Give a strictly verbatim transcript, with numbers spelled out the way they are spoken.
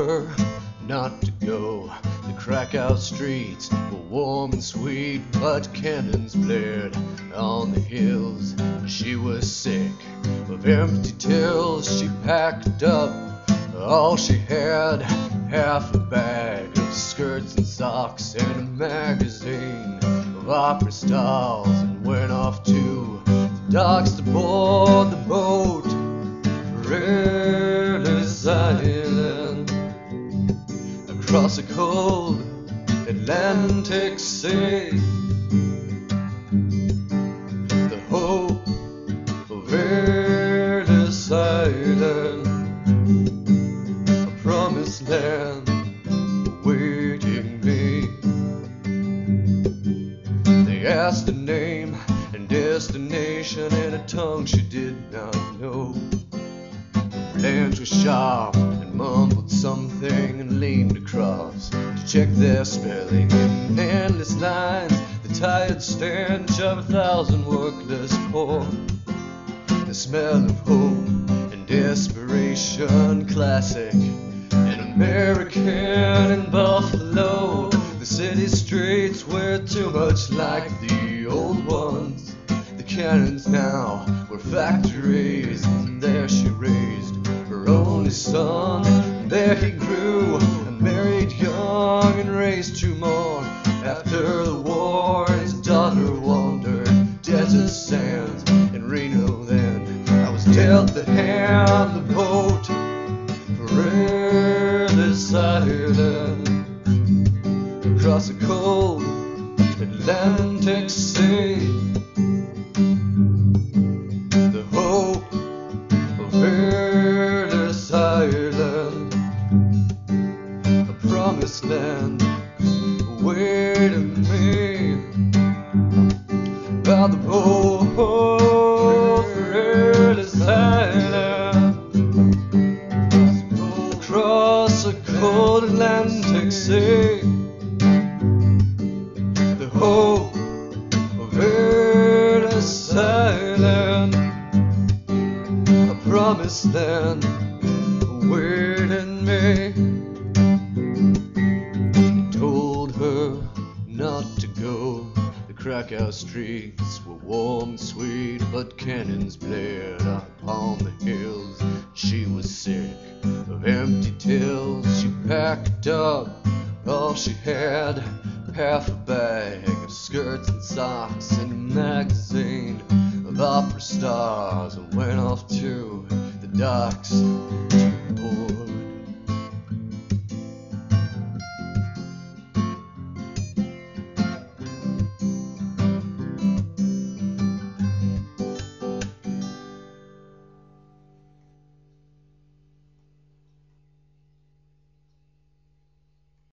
her not to go. The Krakow streets were warm and sweet, but cannons blared on the hills. She was sick of empty tales. She packed up all she had, half a bag of skirts and socks and a magazine of opera stars, and went off to the docks to board the boat for Ellis Island. Across a cold Atlantic Sea, the hope of Ellis Island, a promised land awaiting me. They asked her name and destination in a tongue she did not know. Her lens was sharp and mumbled something and leaned across to check their spelling in endless lines, the tired stench of a thousand workless poor, the smell of hope and desperation, classic and American in Buffalo. The city streets were too much like the old ones. The cannons now were factories, and there she raised her only son. And there he grew and married young and raised two more. After the war, his daughter wandered desert sands in Reno. Then I was dealt the hand, the boat for Ellis Island, across a cold Atlantic Sea. The hope of Ellis Island, a promised land awaiting me. By the boat for Ellis Island, across a cold Atlantic Sea. The hope of Ellis Island, a promised land awaiting me. He told her not to go. The Krakow streets were warm and sweet, but cannons blared upon the hills. She was sick of empty tales. She packed up all she had, half a bag of skirts and socks and a magazine of opera stars, and went off to the docks